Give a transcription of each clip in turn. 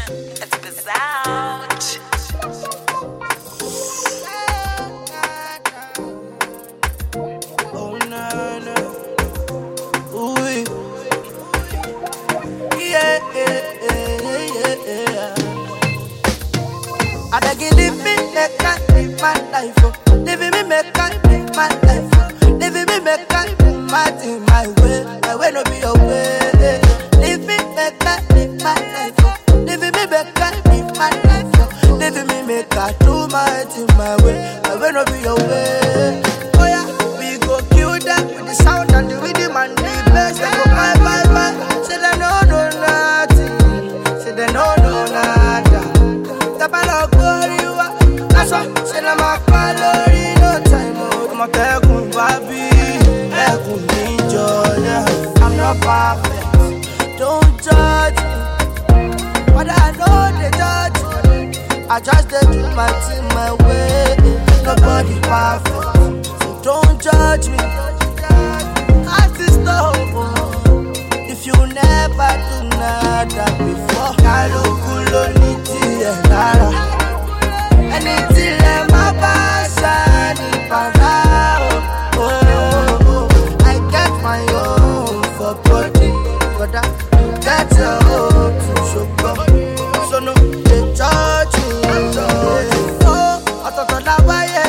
It's the sound. Oh no no, ooh yeah yeah. I beg you leave me make I live my life, oh. Leave me make I live my life, oh. Leave me make I do my thing my way no be your way. Leave me make I live my life, oh. Leave me make I live my life, oh. Leave me make I do my thing my way no be your way. Oh yeah, we go kill them with the sound and the rhythm and the bass. They go bye bye bye. Say they no know nothing. Say they no know nothing. Tabalo gloriwa, that's why say na my calorie no time. Oh, my tekun baby, tekun enjoy. I'm not perfect, don't judge me, but I know they judge me. I just dey do my thing my way. Nobody perfect, so don't judge me. Artist if you never do nada before, Kalukulo niti lara. Anything let my passion para. Oh, I get my own for body, but that's your own to show up. So no, they judge me. Oh, ototola waye,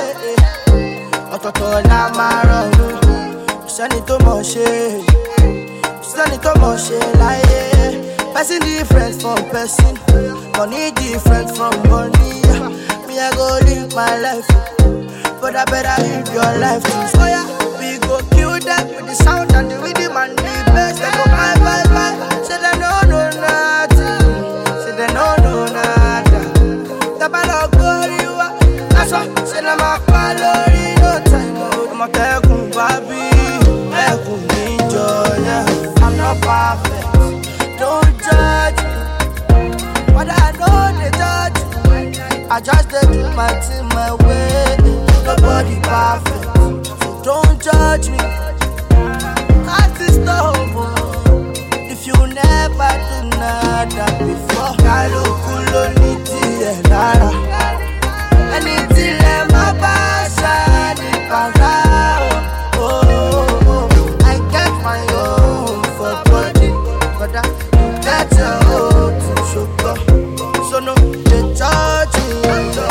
ototola maro. Send it to my shade. Send it to my shade like person different from person. Money different from money. Me I go live my life, but I better live your life too. So yeah, we go kill them with the sound and the rhythm and the bass. They go bye bye bye. Say they no know nothing. Say they no know nothing. Tabalo gloriwa, that's why say na my calorie no time. I'm a tekun baby, tekun enjoy. I'm not perfect, don't judge me, but I know they judge me. I just dey do my thing my way. Nobody perfect, so don't judge me. Artist if you never do nada before, Kalukulo niti lara. Anything let my passion para. Oh, I get my own for body, but that's your own to show up. So no, they judge me.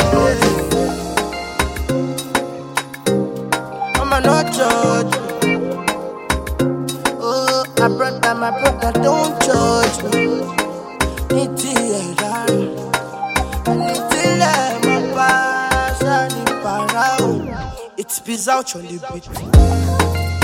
I'ma not judge me. Oh, my brother, don't judge me. It's bizarre on the beat.